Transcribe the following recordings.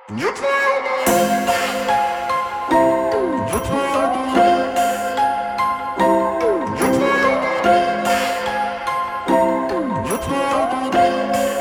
Не твоя малышка, не твоя малышка, не твоя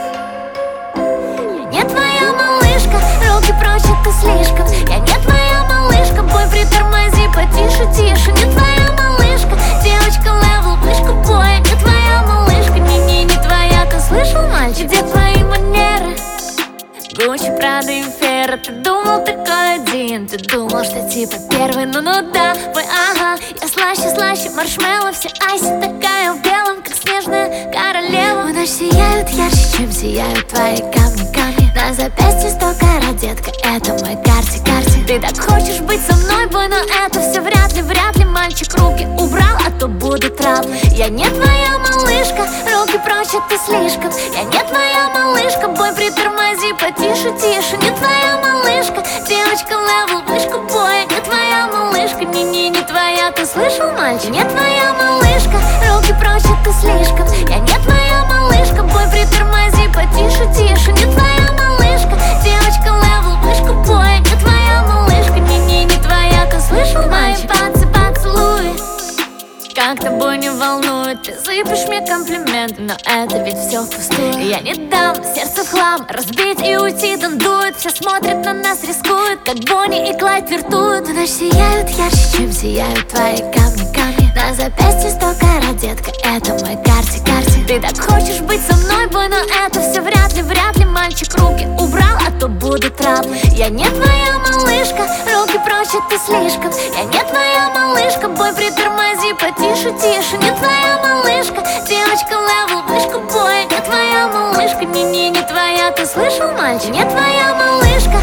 Я не твоя малышка, руки прочь, это слишком. Я не твоя малышка, бой, притормози, потише, тише. Не твоя малышка, девочка, левел, вышка, бой. Не твоя малышка, не твоя. Ты слышал, мальчик, где твои манеры? Гуччи, Прада и Фера. Ты думал такой один, ты думал, что типа первый. Ну да, бой, ага. Я слаще, маршмеллоу, все айси. Такая в белом, как снежная королева. Мы ночь сияют ярче, чем сияют твои камни. На запястье 100 карат, детка, это мой карте. Ты так хочешь быть со мной, бой, но это все вряд ли. Мальчик руки убрал, а то будут травмы. Я не твоя малышка, руки прочь, это слишком. Я не твоя малышка, бой, притормози, потише, тише. Не твоя малышка, девочка, левел, вышка, бой. Не твоя малышка, не твоя. Ты слышал, мальчик? Не твоя малышка, руки прочь, это слишком. Я не твоя малышка, бой, притормози, потише, тише. Не твоя малышка, девочка, левел, вышка, бой. Не твоя малышка, не твоя. Ты слышал, мальчик? Поцелуй, как тобой не волнует. Ты сыпешь мне комплименты, но это ведь все впустую. Я не дам сердце в хлам разбить и уйти, танцует. Все смотрят на нас, рискуют, как Бонни и Клайд флиртуют. Но сияют ярче, чем сияют твои камни. На запястье 100 карат, детка, это мой карте. Ты так хочешь быть со мной, бой, но это все вряд ли. Мальчик руки убрал, а то будут травмы. Я не твоя малышка, руки прочь, это слишком. Я не твоя малышка, бой, притормози, потише, тише. Не твоя малышка, девочка, левел, вышка, бой. Не твоя малышка, не твоя. Ты слышал, мальчик? Не твоя малышка,